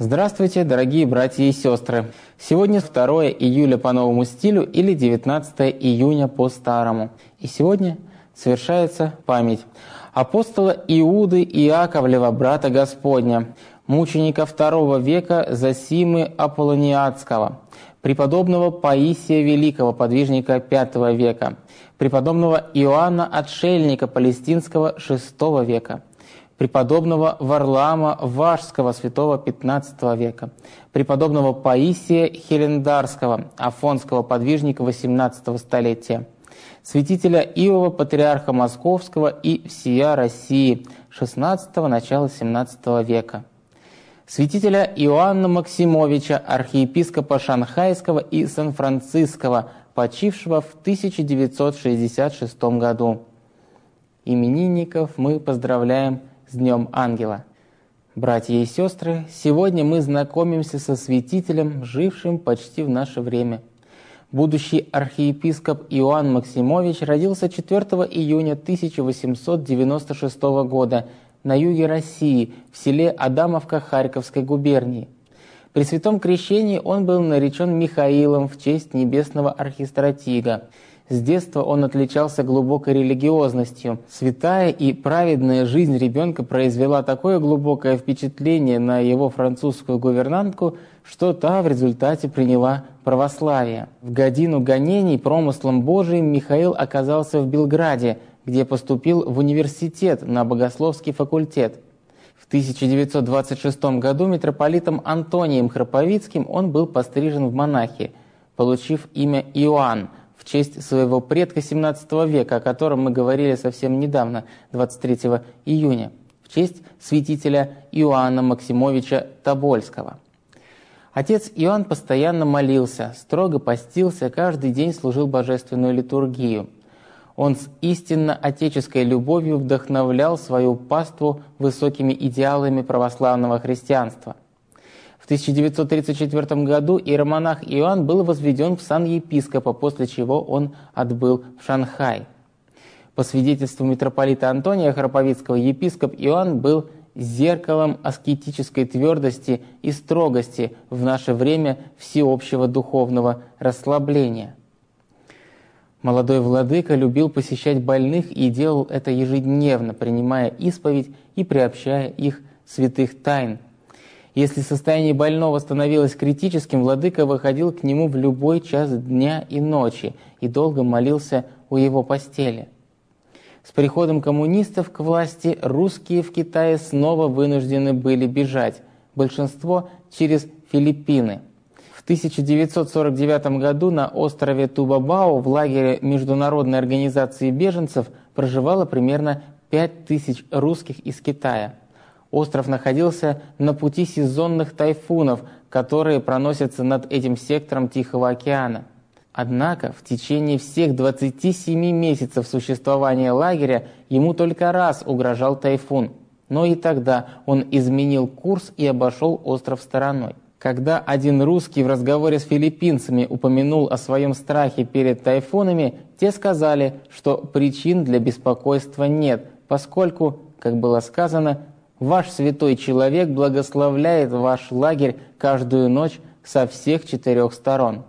Здравствуйте, дорогие братья и сестры! Сегодня 2 июля по новому стилю или 19 июня по старому. И сегодня совершается память апостола Иуды Иаковлева, брата Господня, мученика II века Зосимы Аполлониадского, преподобного Паисия Великого, подвижника V века, преподобного Иоанна Отшельника Палестинского VI века, преподобного Варлаама Вашского, святого XV века, преподобного Паисия Хелендарского, афонского подвижника XVIII столетия, святителя Иова, патриарха Московского и всея России XVI – начала XVII века, святителя Иоанна Максимовича, архиепископа Шанхайского и Сан-Франциского, почившего в 1966 году. Именинников мы поздравляем с Днем Ангела. Братья и сестры, сегодня мы знакомимся со святителем, жившим почти в наше время. Будущий архиепископ Иоанн Максимович родился 4 июня 1896 года на юге России, в селе Адамовка Харьковской губернии. При святом крещении он был наречен Михаилом в честь небесного архистратига. С детства он отличался глубокой религиозностью. Святая и праведная жизнь ребенка произвела такое глубокое впечатление на его французскую гувернантку, что та в результате приняла православие. В годину гонений промыслом Божиим Михаил оказался в Белграде, где поступил в университет на богословский факультет. В 1926 году митрополитом Антонием Храповицким он был пострижен в монахи, получив имя Иоанн, в честь своего предка 17 века, о котором мы говорили совсем недавно, 23 июня, в честь святителя Иоанна Максимовича Тобольского. Отец Иоанн постоянно молился, строго постился, каждый день служил божественную литургию. Он с истинно отеческой любовью вдохновлял свою паству высокими идеалами православного христианства. В 1934 году иеромонах Иоанн был возведен в сан епископа, после чего он отбыл в Шанхай. По свидетельству митрополита Антония Храповицкого, епископ Иоанн был зеркалом аскетической твердости и строгости в наше время всеобщего духовного расслабления. Молодой владыка любил посещать больных и делал это ежедневно, принимая исповедь и приобщая их святых тайн. Если состояние больного становилось критическим, владыка выходил к нему в любой час дня и ночи и долго молился у его постели. С приходом коммунистов к власти русские в Китае снова вынуждены были бежать, большинство через Филиппины. В 1949 году на острове Тубабао в лагере Международной организации беженцев проживало примерно 5000 русских из Китая. Остров находился на пути сезонных тайфунов, которые проносятся над этим сектором Тихого океана. Однако в течение всех 27 месяцев существования лагеря ему только раз угрожал тайфун, но и тогда он изменил курс и обошел остров стороной. Когда один русский в разговоре с филиппинцами упомянул о своем страхе перед тайфунами, те сказали, что причин для беспокойства нет, поскольку, как было сказано, ваш святой человек благословляет ваш лагерь каждую ночь со всех 4 сторон.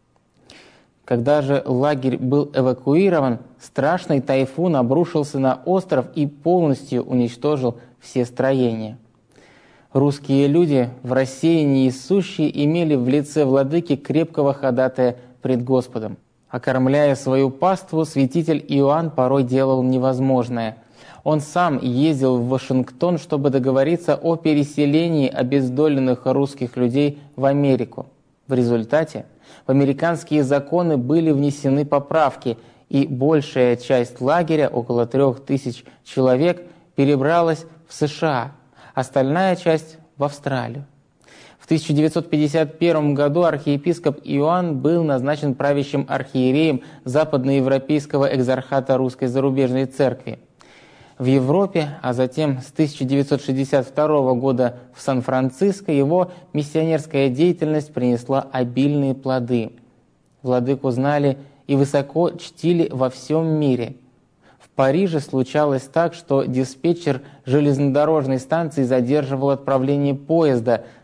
Когда же лагерь был эвакуирован, страшный тайфун обрушился на остров и полностью уничтожил все строения. Русские люди в рассеянии и сущие имели в лице владыки крепкого ходатая пред Господом. Окормляя свою паству, святитель Иоанн порой делал невозможное. Он сам ездил в Вашингтон, чтобы договориться о переселении обездоленных русских людей в Америку. В результате в американские законы были внесены поправки, и большая часть лагеря, около 3000 человек, перебралась в США, остальная часть в Австралию. В 1951 году архиепископ Иоанн был назначен правящим архиереем Западноевропейского экзархата Русской зарубежной церкви. В Европе, а затем с 1962 года в Сан-Франциско его миссионерская деятельность принесла обильные плоды. Владыку знали и высоко чтили во всем мире. В Париже случалось так, что диспетчер железнодорожной станции задерживал отправление поезда,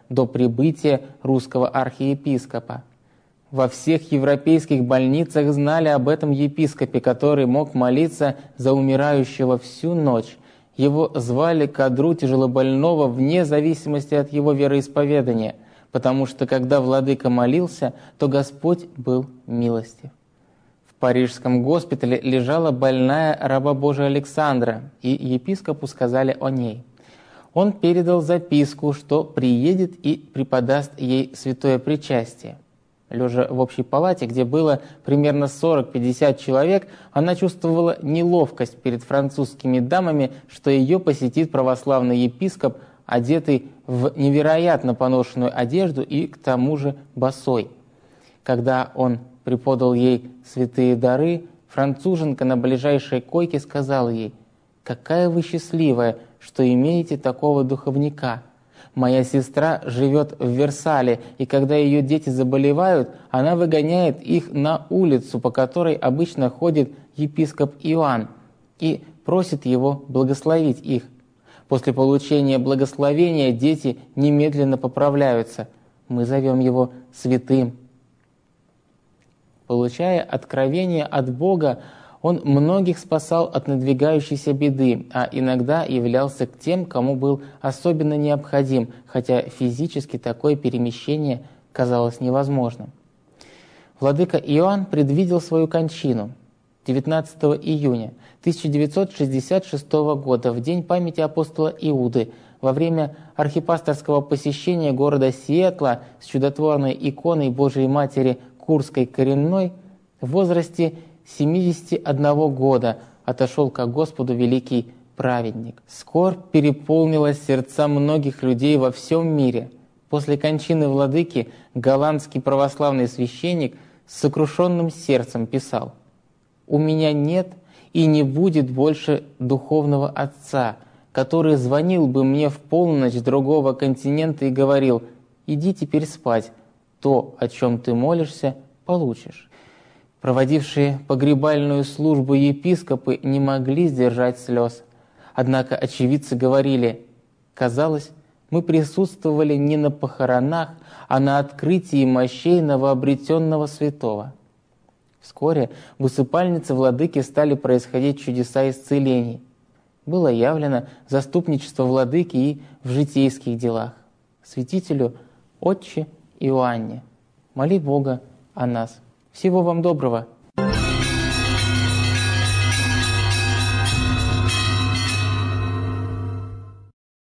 до прибытия русского архиепископа. Во всех европейских больницах знали об этом епископе, который мог молиться за умирающего всю ночь. Его звали к одру тяжелобольного вне зависимости от его вероисповедания, потому что когда владыка молился, то Господь был милостив. В парижском госпитале лежала больная раба Божия Александра, и епископу сказали о ней. Он передал записку, что приедет и преподаст ей святое причастие. Лежа в общей палате, где было примерно 40-50 человек, она чувствовала неловкость перед французскими дамами, что ее посетит православный епископ, одетый в невероятно поношенную одежду и к тому же босой. Когда он преподал ей святые дары, француженка на ближайшей койке сказала ей: «Какая вы счастливая, что имеете такого духовника! Моя сестра живет в Версале, и когда ее дети заболевают, она выгоняет их на улицу, по которой обычно ходит епископ Иоанн, и просит его благословить их. После получения благословения дети немедленно поправляются. Мы зовем его святым». Получая откровение от Бога, он многих спасал от надвигающейся беды, а иногда являлся к тем, кому был особенно необходим, хотя физически такое перемещение казалось невозможным. Владыка Иоанн предвидел свою кончину 19 июня 1966 года, в день памяти апостола Иуды, во время архипасторского посещения города Сиэтла с чудотворной иконой Божией Матери Курской коренной, в возрасте 71 года отошел ко Господу великий праведник. Скорбь переполнила сердца многих людей во всем мире. После кончины владыки голландский православный священник с сокрушенным сердцем писал: «У меня нет и не будет больше духовного отца, который звонил бы мне в полночь с другого континента и говорил: иди теперь спать, то, о чем ты молишься, получишь». Проводившие погребальную службу епископы не могли сдержать слез. Однако очевидцы говорили: казалось, мы присутствовали не на похоронах, а на открытии мощей новообретенного святого. Вскоре в усыпальнице владыки стали происходить чудеса исцелений. Было явлено заступничество владыки и в житейских делах. Святителю Отче Иоанне, моли Бога о нас. Всего вам доброго!